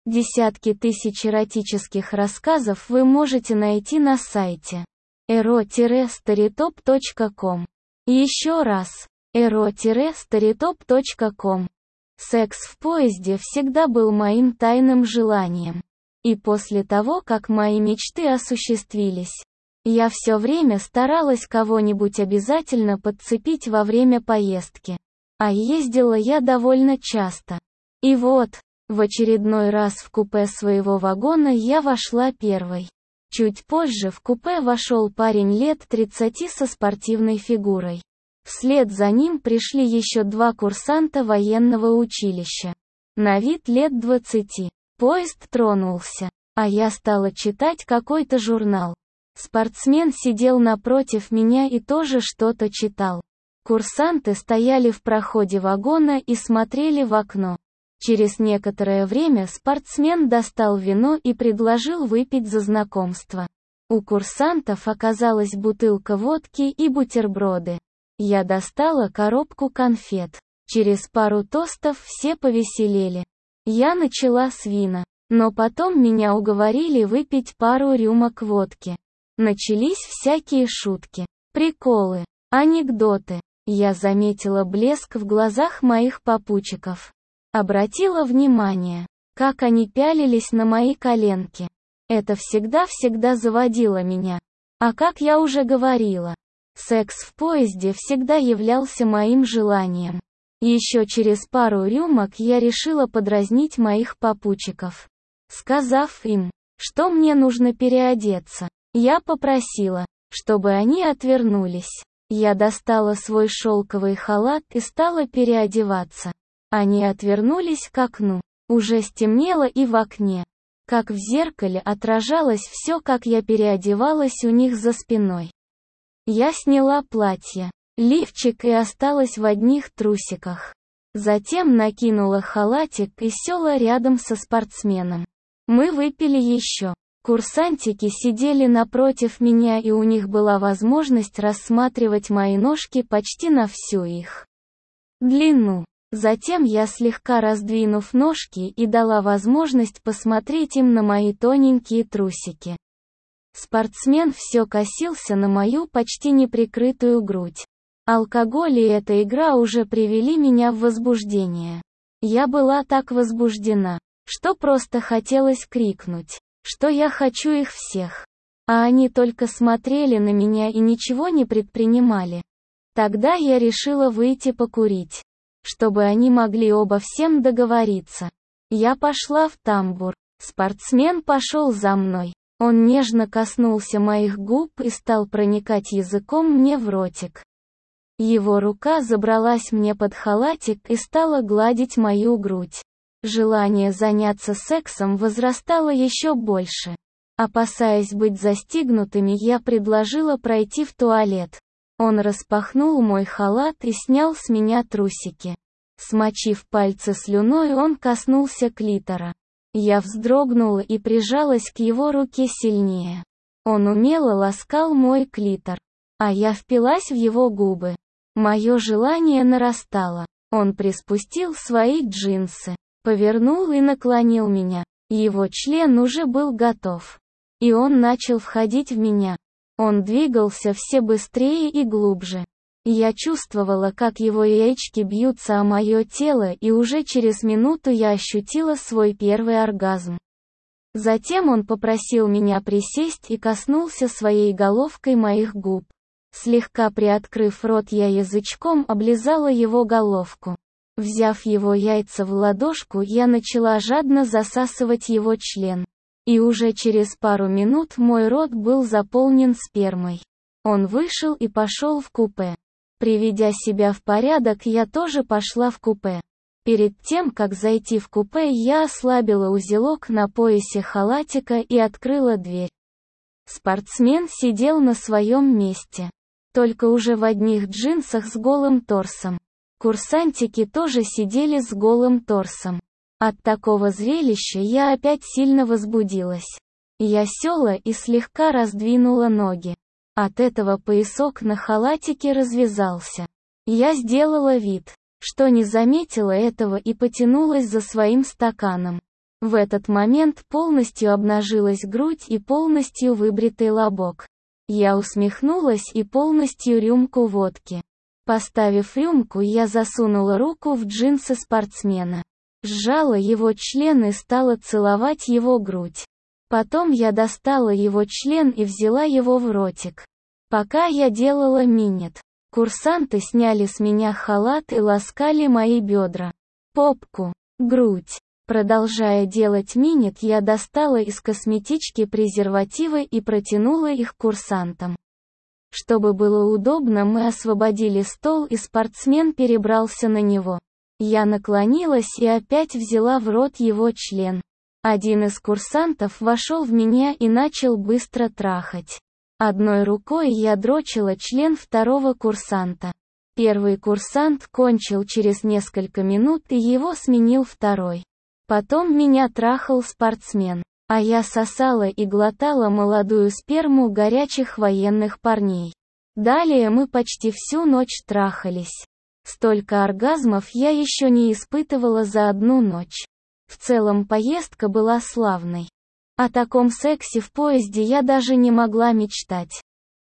Десятки тысяч эротических рассказов вы можете найти на сайте ero-storytop.com. Еще раз, ero-storytop.com. Секс в поезде всегда был моим тайным желанием. И после того, как мои мечты осуществились, я все время старалась кого-нибудь обязательно подцепить во время поездки. А ездила я довольно часто. И вот, в очередной раз в купе своего вагона я вошла первой. Чуть позже в купе вошел парень лет 30 со спортивной фигурой. Вслед за ним пришли еще 2 курсанта военного училища. На вид лет 20. Поезд тронулся, а я стала читать какой-то журнал. Спортсмен сидел напротив меня и тоже что-то читал. Курсанты стояли в проходе вагона и смотрели в окно. Через некоторое время спортсмен достал вино и предложил выпить за знакомство. У курсантов оказалась бутылка водки и бутерброды. Я достала коробку конфет. Через пару тостов все повеселели. Я начала с вина, но потом меня уговорили выпить пару рюмок водки. Начались всякие шутки, приколы, анекдоты. Я заметила блеск в глазах моих попутчиков. Обратила внимание, как они пялились на мои коленки. Это всегда заводило меня. А как я уже говорила, секс в поезде всегда являлся моим желанием. Еще через пару рюмок я решила подразнить моих попутчиков. Сказав им, что мне нужно переодеться, я попросила, чтобы они отвернулись. Я достала свой шелковый халат и стала переодеваться. Они отвернулись к окну. Уже стемнело и в окне, как в зеркале, отражалось все, как я переодевалась у них за спиной. Я сняла платье, лифчик и осталась в одних трусиках. Затем накинула халатик и села рядом со спортсменом. Мы выпили еще. Курсантики сидели напротив меня, и у них была возможность рассматривать мои ножки почти на всю их длину. Затем я, слегка раздвинув ножки, и дала возможность посмотреть им на мои тоненькие трусики. Спортсмен все косился на мою почти неприкрытую грудь. Алкоголь и эта игра уже привели меня в возбуждение. Я была так возбуждена, что просто хотелось крикнуть, что я хочу их всех. А они только смотрели на меня и ничего не предпринимали. Тогда я решила выйти покурить, чтобы они могли обо всем договориться. Я пошла в тамбур. Спортсмен пошел за мной. Он нежно коснулся моих губ и стал проникать языком мне в ротик. Его рука забралась мне под халатик и стала гладить мою грудь. Желание заняться сексом возрастало еще больше. Опасаясь быть застигнутыми, я предложила пройти в туалет. Он распахнул мой халат и снял с меня трусики. Смочив пальцы слюной, он коснулся клитора. Я вздрогнула и прижалась к его руке сильнее. Он умело ласкал мой клитор, а я впилась в его губы. Мое желание нарастало. Он приспустил свои джинсы, повернул и наклонил меня. Его член уже был готов. И он начал входить в меня. Он двигался все быстрее и глубже. Я чувствовала, как его яички бьются о мое тело, и уже через минуту я ощутила свой первый оргазм. Затем он попросил меня присесть и коснулся своей головкой моих губ. Слегка приоткрыв рот, я язычком облизала его головку. Взяв его яйца в ладошку, я начала жадно засасывать его член. И уже через пару минут мой рот был заполнен спермой. Он вышел и пошел в купе. Приведя себя в порядок, я тоже пошла в купе. Перед тем, как зайти в купе, я ослабила узелок на поясе халатика и открыла дверь. Спортсмен сидел на своем месте, только уже в одних джинсах с голым торсом. Курсантики тоже сидели с голым торсом. От такого зрелища я опять сильно возбудилась. Я села и слегка раздвинула ноги. От этого поясок на халатике развязался. Я сделала вид, что не заметила этого, и потянулась за своим стаканом. В этот момент полностью обнажилась грудь и полностью выбритый лобок. Я усмехнулась и полностью рюмку водки. Поставив рюмку, я засунула руку в джинсы спортсмена. Сжала его член и стала целовать его грудь. Потом я достала его член и взяла его в ротик. Пока я делала минет, курсанты сняли с меня халат и ласкали мои бедра, попку, грудь. Продолжая делать минет, я достала из косметички презервативы и протянула их курсантам. Чтобы было удобно, мы освободили стол, и спортсмен перебрался на него. Я наклонилась и опять взяла в рот его член. Один из курсантов вошел в меня и начал быстро трахать. Одной рукой я дрочила член второго курсанта. Первый курсант кончил через несколько минут, и его сменил второй. Потом меня трахал спортсмен, а я сосала и глотала молодую сперму горячих военных парней. Далее мы почти всю ночь трахались. Столько оргазмов я еще не испытывала за одну ночь. В целом поездка была славной. О таком сексе в поезде я даже не могла мечтать.